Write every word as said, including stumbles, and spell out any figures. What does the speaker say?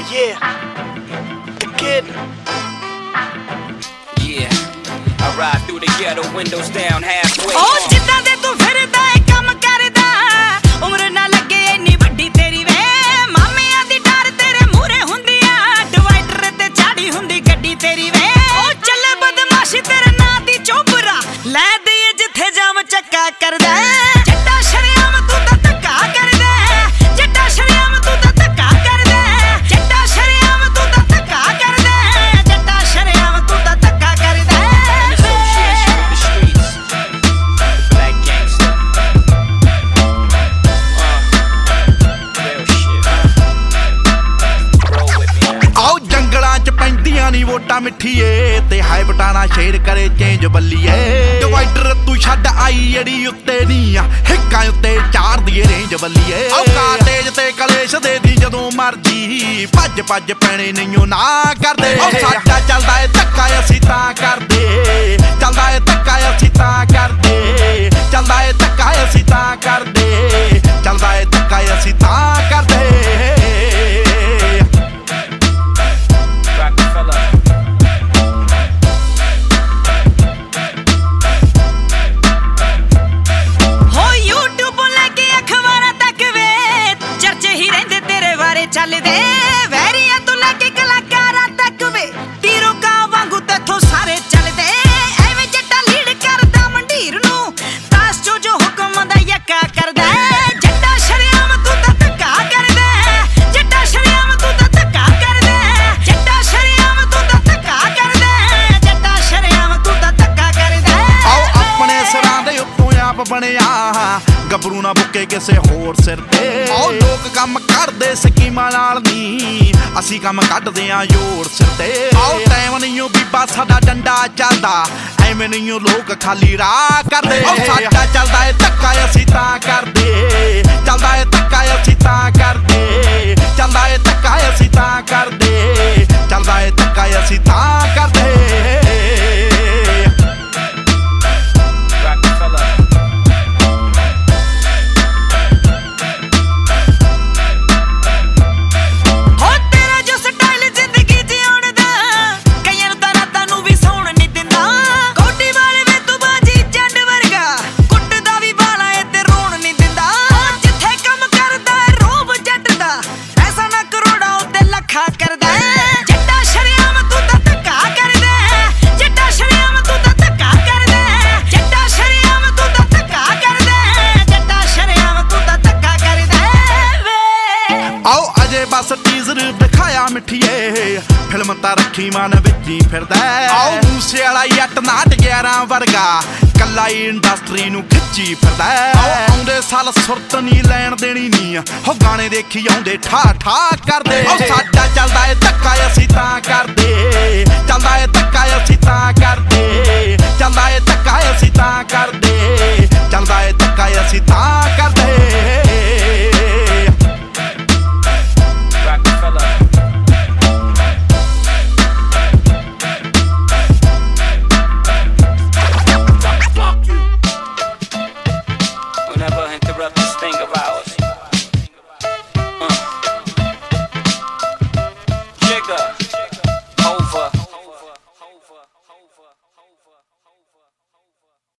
yeah, the kid. Yeah, I ride through the ghetto, windows down halfway. Oh, ਜਿੱਦਾਂ ਦੇ ਤੂੰ ਫਿਰਦਾ ਏ ਕੰਮ ਕਰਦਾ, ਉਮਰ ਨਾ ਲੱਗੇ ਇੰਨੀ ਵੱਡੀ ਤੇਰੀ ਵੇ। ਮਾਮਿਆਂ ਦੀ ਡਰ ਤੇਰੇ ਮੂਹਰੇ ਹੁੰਦੀ ਆ, ਡਿਵਾਈਡਰ ਤੇ ਚਾੜੀ ਹੁੰਦੀ ਗੱਡੀ ਤੇਰੀ ਵੇ। ਉਹ ਚੱਲੇ ਬਦਮਾਸ਼ੀ ਤੇਰੇ ਨਾਂ ਦੀ ਚੋਬਰਾ, ਲੈ ਦੇਈਏ ਜਿੱਥੇ ਜਾਮ ਚੱਕਾ ਕਰਦਾ। ਜੱਟਾ ਸ਼ਰਿਆਮ ਤੂੰ ਤਾਂ ਧੱਕਾ ਕਰਦਾ, ਜੱਟਾ ਸ਼ਰਿਆਮ ਤੂੰ ਤਾਂ ਧੱਕਾ ਕਰਦਾ, ਜੱਟਾ ਸ਼ਰਿਆਮ ਤੂੰ ਤਾਂ ਧੱਕਾ ਕਰਦਾ, ਜੱਟਾ ਸ਼ਰਿਆਮ ਤੂੰ ਤਾਂ ਧੱਕਾ ਕਰਦਾ। ਆਓ ਜੰਗਲਾਂ ਚ ਪੈਂਦੀਆਂ ਨੀ ਵੋਟਾਂ ਮਿੱਠੀਏ, ਤੇ ਹਾਏ ਬਟਾਣਾ ਸ਼ੇਰ ਕਰੇ ਚੇਂਜ ਬੱਲੀਏ। ਡਿਵਾਈਡਰ ਤੂੰ ਛੱਡ ਆਈ ਜਿਹੜੀ ਉੱਤੇ ਨੀ ਆ, ਹਿੱਕਾਂ ਉੱਤੇ ਚਾਰ ਦੀ ਰੇਂਜ ਬੱਲੀਏ। ਆਓ ਕਾਟੇਜ ਤੇ ਕਲੇਸ਼ ਦੇ ਦੀ ਜਦੋਂ ਮਰਜੀ, ਭੱਜ ਭੱਜ ਪੈਣੇ ਨਹੀਂਓ ਨਾ ਕਰਦੇ। ਉਹ ਸਾਡਾ ਚੱਲਦਾ ਏ ਧੱਕਾ ਅਸੀਂ ਤਾਂ ਕਰਦੇ, ਚੱਲਦਾ ਏ ਧੱਕਾ ਅਸੀਂ ਤਾਂ ਕਰਦੇ, ਚੱਲਦਾ ਏ ਧੱਕਾ ਅਸੀਂ ਤਾਂ ਕਰਦੇ, ਚੱਲਦਾ ਏ ਧੱਕਾ ਅਸੀਂ ਤਾਂ ਕਰਦੇ। ਚੱਲਦੇ ਵੈਰੀਆਂ ਤੋਂ ਲੈ ਕੇ ਕਲਾਕਾਰਾਂ ਤੱਕ ਵੇ, ਤੀਰੋ ਕਾਂ ਵਾਂਗੂ ਤੇਥੋਂ ਸਾਰੇ ਚੱਲਦੇ। ਐਵੇਂ ਜੱਟਾ ਲੀਡ ਕਰਦਾ ਮੰਡੀਰ ਨੂੰ, ਤਾਸ ਚੋ ਜੋ ਹੁਕਮ ਦਾ ਯੱਕਾ ਕਰਦਾ। ਜੱਟਾ ਸ਼ਰਿਆਮ ਤੂੰ ਤਾਂ ਧੱਕਾ ਕਰਦਾ, ਜੱਟਾ ਸ਼ਰਿਆਮ ਤੂੰ ਤਾਂ ਧੱਕਾ ਕਰਦਾ, ਜੱਟਾ ਸ਼ਰਿਆਮ ਤੂੰ ਤਾਂ ਧੱਕਾ ਕਰਦਾ, ਜੱਟਾ ਸ਼ਰਿਆਮ ਤੂੰ ਤਾਂ ਧੱਕਾ ਕਰਦਾ। ਆਓ ਆਪਣੇ ਸਿਰਾਂ ਦੇ ਉੱਤੋਂ ਆਪ ਬਣਿਆ, ਗੱਭਰੂ ਨਾ ਬੁੱਕੇ ਕਿਸੇ ਹੋਰ ਸਿਰ ਤੇ। ਆਓ ਲੋਕ ਕੰਮ ਕਰਦੇ ਸਕੀਮਾਂ ਨਾਲ ਨੀ, ਅਸੀਂ ਕੰਮ ਕੱਢਦੇ ਆਂ ਜੋਰ ਸਿਰ ਤੇ। ਆਓ ਟਾਈਮ ਨਹੀਂਓ ਬੀਬਾ ਸਾਡਾ ਡੰਡਾ ਚੱਲਦਾ, ਐਵੇਂ ਨਹੀਂਓ ਲੋਕ ਖਾਲੀ ਰਾਹ ਕਰਦੇ। ਆਓ ਸਾਡਾ ਚੱਲਦਾ ਏ ਧੱਕਾ ਅਸੀਂ ਤਾਂ ਕਰਦੇ, ਚੱਲਦਾ ਏ ਧੱਕਾ ਅਸੀਂ ਤਾਂ ਕਰਦੇ, ਚੱਲਦਾ ਏ ਧੱਕਾ ਅਸੀਂ ਤਾਂ ਕਰਦੇ, ਚੱਲਦਾ ਏ ਧੱਕਾ ਅਸੀਂ ਤਾਂ ਕਰਦੇ। ਕਰਦਾ ਜੱਟਾ ਸ਼ਰਿਆਮ ਤੂੰ ਤਾਂ ਧੱਕਾ ਕਰਦਾ, ਜੱਟਾ ਸ਼ਰਿਆਮ ਤੂੰ ਤਾਂ ਧੱਕਾ ਕਰਦਾ, ਜੱਟਾ ਸ਼ਰਿਆਮ ਤੂੰ ਤਾਂ ਧੱਕਾ ਕਰਦਾ, ਜੱਟਾ ਸ਼ਰਿਆਮ ਤੂੰ ਤਾਂ ਧੱਕਾ ਕਰਦਾ ਵੇ। ਆਓ ਅਜੇ ਬਸ ਟੀਜ਼ਰ ਦਿਖਾਇਆ ਮਿੱਠੀਏ, ਫਿਲਮ ਤਾਂ ਰੱਖੀ ਮਨ ਵਿੱਚ ਹੀ ਫਿਰਦਾ। ਆਓ ਮੂਸੇ ਵਾਲਾ ਜੱਟ ਨਾਟ ਗਿਆਰਾਂ ਵਰਗਾ, ਕੱਲਾ ਹੀ ਇੰਡਸਟਰੀ ਨੂੰ ਖਿੱਚੀ ਫਿਰਦਾ। ਆਓ ਆਉਂਦੇ ਸਾਲ ਸੁਰਤ ਨੀ ਲੈਣ ਦੇਣੀ ਨੀ, ਹੋ ਗਾਣੇ ਦੇਖੀ ਆਉਂਦੇ ਠਾ ਠਾ ਕਰਦੇ। ਉਹ ਸਾਡਾ ਚੱਲਦਾ ਏ ਧੱਕਾ ਅਸੀਂ ਤਾਂ ਕਰਦੇ, ਚੱਲਦਾ ਏ ਧੱਕਾ ਅਸੀਂ ਤਾਂ ਕਰਦੇ, ਚੱਲਦਾ ਏ ਧੱਕਾ ਅਸੀਂ ਤਾਂ ਕਰਦੇ, ਚੱਲਦਾ ਏ